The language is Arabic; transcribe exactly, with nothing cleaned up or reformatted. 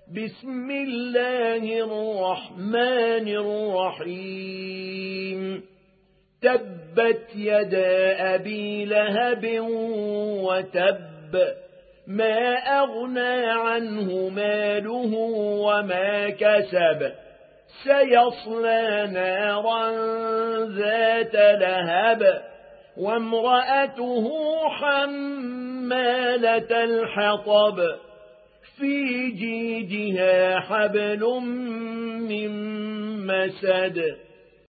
بسم الله الرحمن الرحيم تبت يدا أبي لهب وتب ما أغنى عنه ماله وما كسب سيصلى نارا ذات لهب وامرأته حمالة الحطب في جيدها حبل من مسد